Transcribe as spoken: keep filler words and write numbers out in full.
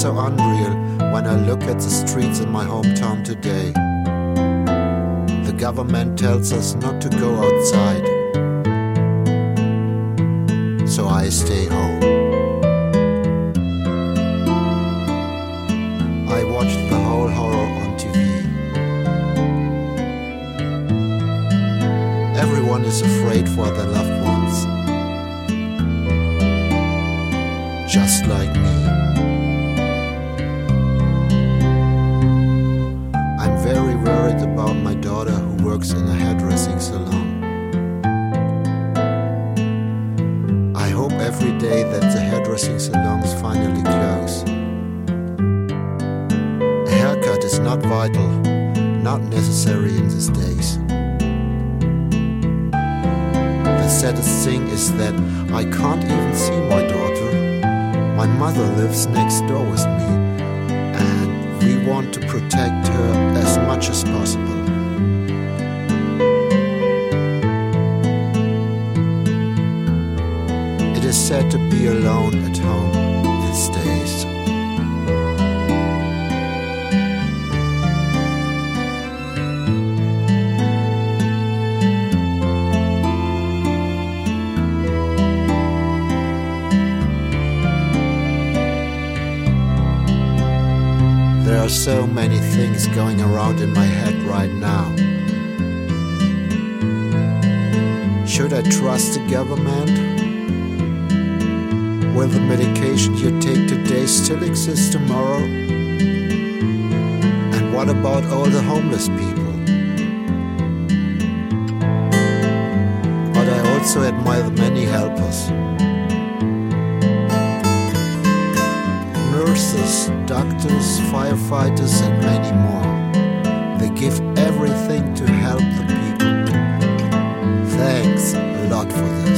so unreal when I look at the streets in my hometown today. The government tells us not to go outside, so I stay home. I watched the whole horror on T V. Everyone is afraid for their loved ones, just like me. I'm very worried about my daughter who works in a hairdressing salon. I hope every day that the hairdressing salons finally close. A haircut is not vital, not necessary in these days. The saddest thing is that I can't even see my daughter. My mother lives next door with me, and we want to protect her as much as possible. It is sad to be alone at home these days. There are so many things going around in my head right now. Should I trust the government? Will the medication you take today still exist tomorrow? And what about all the homeless people? But I also admire the many helpers. Nurses, doctors, firefighters, and many more. They give everything to help the people. Thanks a lot for this.